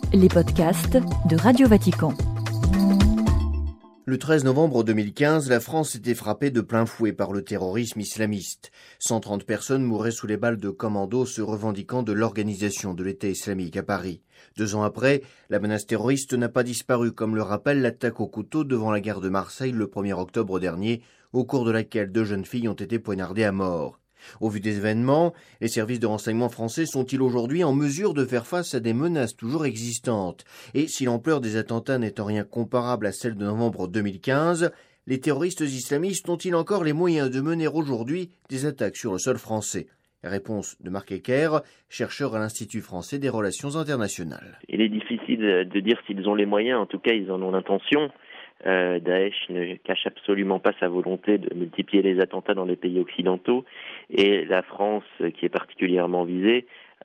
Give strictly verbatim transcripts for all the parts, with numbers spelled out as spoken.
Les podcasts de Radio Vatican. Le treize novembre deux mille quinze, la France était frappée de plein fouet par le terrorisme islamiste. cent trente personnes mouraient sous les balles de commandos se revendiquant de l'organisation de l'État islamique à Paris. Deux ans après, la menace terroriste n'a pas disparu, comme le rappelle l'attaque au couteau devant la gare de Marseille le premier octobre dernier, au cours de laquelle deux jeunes filles ont été poignardées à mort. Au vu des événements, les services de renseignement français sont-ils aujourd'hui en mesure de faire face à des menaces toujours existantes ? Et si l'ampleur des attentats n'est en rien comparable à celle de novembre deux mille quinze, les terroristes islamistes ont-ils encore les moyens de mener aujourd'hui des attaques sur le sol français ? Réponse de Marc Ecker, chercheur à l'Institut français des relations internationales. Il est difficile de dire s'ils ont les moyens, en tout cas ils en ont l'intention. Euh, Daesh ne cache absolument pas sa volonté de multiplier les attentats dans les pays occidentaux et la France, qui est particulièrement visée,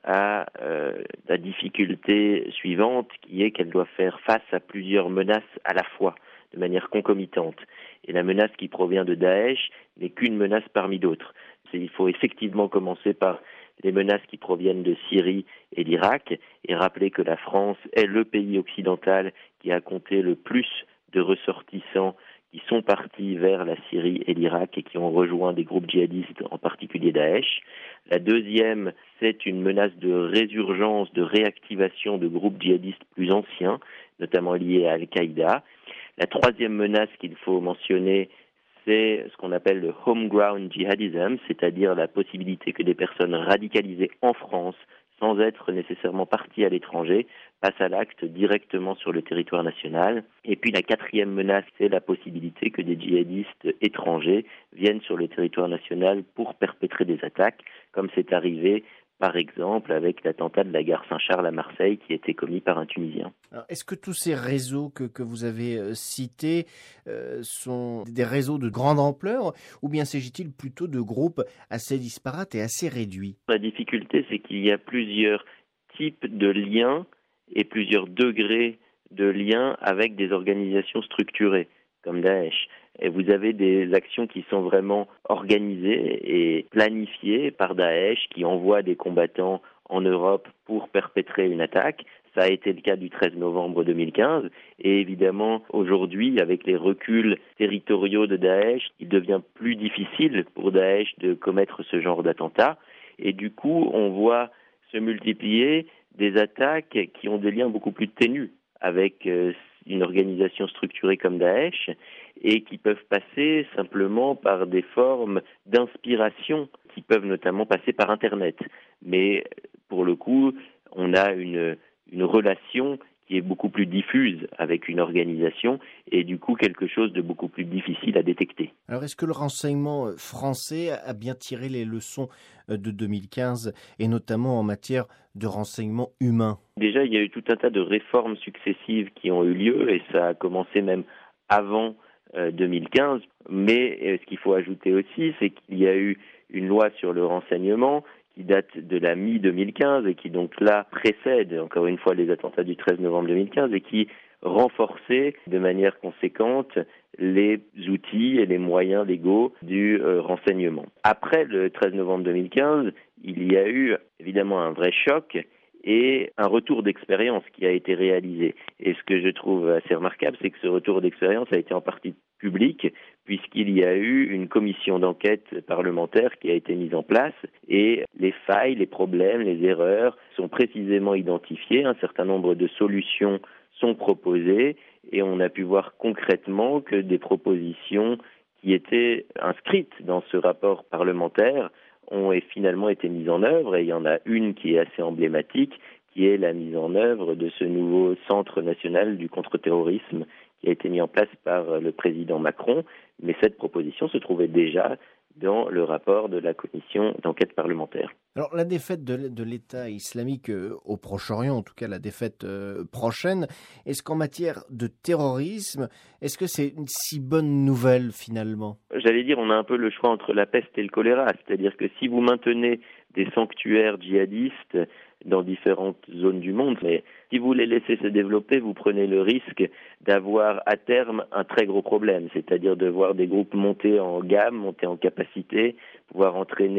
a euh, la difficulté suivante qui est qu'elle doit faire face à plusieurs menaces à la fois, de manière concomitante. Et la menace qui provient de Daesh n'est qu'une menace parmi d'autres. C'est, il faut effectivement commencer par les menaces qui proviennent de Syrie et d'Irak et rappeler que la France est le pays occidental qui a compté le plus de ressortissants qui sont partis vers la Syrie et l'Irak et qui ont rejoint des groupes djihadistes, en particulier Daesh. La deuxième, c'est une menace de résurgence, de réactivation de groupes djihadistes plus anciens, notamment liés à Al-Qaïda. La troisième menace qu'il faut mentionner, c'est ce qu'on appelle le homeground jihadism, c'est-à-dire la possibilité que des personnes radicalisées en France, sans être nécessairement parties à l'étranger, passent à l'acte directement sur le territoire national. Et puis la quatrième menace, c'est la possibilité que des djihadistes étrangers viennent sur le territoire national pour perpétrer des attaques, comme c'est arrivé par exemple avec l'attentat de la gare Saint-Charles à Marseille qui a été commis par un Tunisien. Alors, est-ce que tous ces réseaux que, que vous avez euh, cités euh, sont des réseaux de grande ampleur ou bien s'agit-il plutôt de groupes assez disparates et assez réduits ? La difficulté, c'est qu'il y a plusieurs types de liens et plusieurs degrés de liens avec des organisations structurées comme Daesh. Et vous avez des actions qui sont vraiment organisées et planifiées par Daesh, qui envoie des combattants en Europe pour perpétrer une attaque. Ça a été le cas du treize novembre deux mille quinze. Et évidemment, aujourd'hui, avec les reculs territoriaux de Daesh, il devient plus difficile pour Daesh de commettre ce genre d'attentats. Et du coup, on voit se multiplier des attaques qui ont des liens beaucoup plus ténus avec euh, une organisation structurée comme Daesh et qui peuvent passer simplement par des formes d'inspiration qui peuvent notamment passer par Internet. Mais pour le coup, on a une, une relation qui est beaucoup plus diffuse avec une organisation et du coup quelque chose de beaucoup plus difficile à détecter. Alors est-ce que le renseignement français a bien tiré les leçons de deux mille quinze et notamment en matière de renseignement humain ? Déjà, il y a eu tout un tas de réformes successives qui ont eu lieu et ça a commencé même avant euh, deux mille quinze. Mais euh, ce qu'il faut ajouter aussi, c'est qu'il y a eu une loi sur le renseignement qui date de la mi-deux mille quinze et qui donc là précède encore une fois les attentats du treize novembre deux mille quinze et qui renforçait de manière conséquente les outils et les moyens légaux du euh, renseignement. Après le treize novembre deux mille quinze, il y a eu évidemment un vrai choc et un retour d'expérience qui a été réalisé. Et ce que je trouve assez remarquable, c'est que ce retour d'expérience a été en partie public, puisqu'il y a eu une commission d'enquête parlementaire qui a été mise en place, et les failles, les problèmes, les erreurs sont précisément identifiés, un certain nombre de solutions sont proposées, et on a pu voir concrètement que des propositions qui étaient inscrites dans ce rapport parlementaire ont finalement été mises en œuvre, et il y en a une qui est assez emblématique, qui est la mise en œuvre de ce nouveau Centre national du contre-terrorisme qui a été mis en place par le président Macron, mais cette proposition se trouvait déjà dans le rapport de la commission d'enquête parlementaire. Alors la défaite de, de l'État islamique euh, au Proche-Orient, en tout cas la défaite euh, prochaine, est-ce qu'en matière de terrorisme, est-ce que c'est une si bonne nouvelle finalement ? J'allais dire, on a un peu le choix entre la peste et le choléra, c'est-à-dire que si vous maintenez des sanctuaires djihadistes dans différentes zones du monde, mais si vous les laissez se développer, vous prenez le risque d'avoir à terme un très gros problème, c'est-à-dire de voir des groupes monter en gamme, monter en capacité, pouvoir entraîner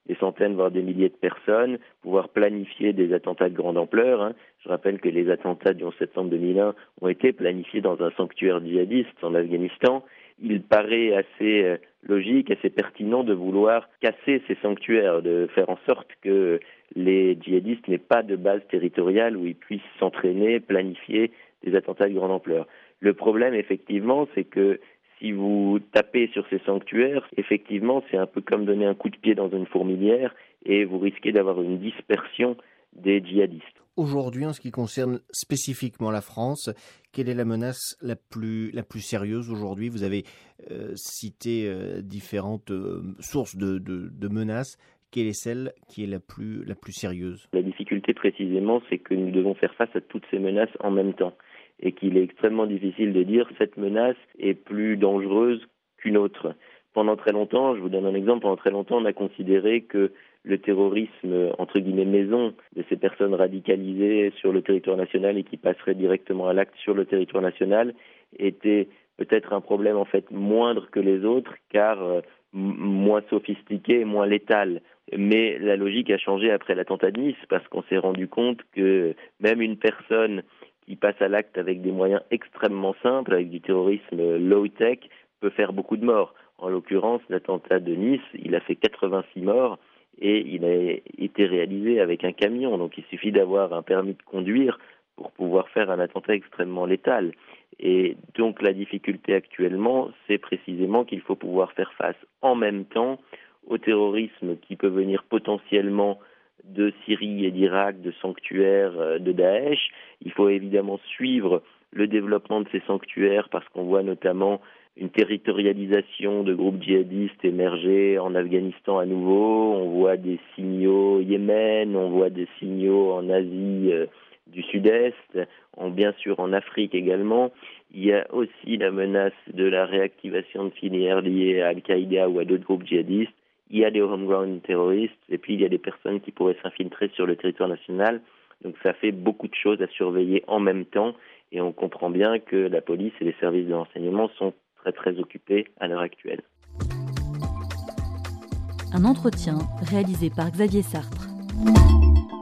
des centaines, voire des milliers de personnes, pouvoir planifier des attentats de grande ampleur. Hein. Je rappelle que les attentats du onze septembre deux mille un ont été planifiés dans un sanctuaire djihadiste en Afghanistan. Il paraît assez logique, assez pertinent de vouloir casser ces sanctuaires, de faire en sorte que les djihadistes n'aient pas de base territoriale où ils puissent s'entraîner, planifier des attentats de grande ampleur. Le problème, effectivement, c'est que si vous tapez sur ces sanctuaires, effectivement, c'est un peu comme donner un coup de pied dans une fourmilière et vous risquez d'avoir une dispersion des djihadistes. Aujourd'hui, en ce qui concerne spécifiquement la France, quelle est la menace la plus, la plus sérieuse aujourd'hui ? Vous avez euh, cité euh, différentes euh, sources de, de, de menaces. Quelle est celle qui est la plus, la plus sérieuse ? La difficulté précisément, c'est que nous devons faire face à toutes ces menaces en même temps et qu'il est extrêmement difficile de dire cette menace est plus dangereuse qu'une autre. Pendant très longtemps, je vous donne un exemple, pendant très longtemps, on a considéré que le terrorisme, entre guillemets, maison, de ces personnes radicalisées sur le territoire national et qui passeraient directement à l'acte sur le territoire national, était peut-être un problème en fait moindre que les autres, car euh, m- moins sophistiqué et moins létal. Mais la logique a changé après l'attentat de Nice, parce qu'on s'est rendu compte que même une personne qui passe à l'acte avec des moyens extrêmement simples, avec du terrorisme low-tech, peut faire beaucoup de morts. En l'occurrence, l'attentat de Nice, il a fait quatre-vingt-six morts et il a été réalisé avec un camion. Donc il suffit d'avoir un permis de conduire pour pouvoir faire un attentat extrêmement létal. Et donc la difficulté actuellement, c'est précisément qu'il faut pouvoir faire face en même temps au terrorisme qui peut venir potentiellement de Syrie et d'Irak, de sanctuaires de Daesh. Il faut évidemment suivre le développement de ces sanctuaires parce qu'on voit notamment une territorialisation de groupes djihadistes émerger en Afghanistan à nouveau. On voit des signaux au Yémen, on voit des signaux en Asie euh, du Sud-Est, en, bien sûr en Afrique également. Il y a aussi la menace de la réactivation de filières liées à Al-Qaïda ou à d'autres groupes djihadistes. Il y a des homegrown terroristes et puis il y a des personnes qui pourraient s'infiltrer sur le territoire national. Donc ça fait beaucoup de choses à surveiller en même temps et on comprend bien que la police et les services de renseignement sont très très occupés à l'heure actuelle. Un entretien réalisé par Xavier Sartre.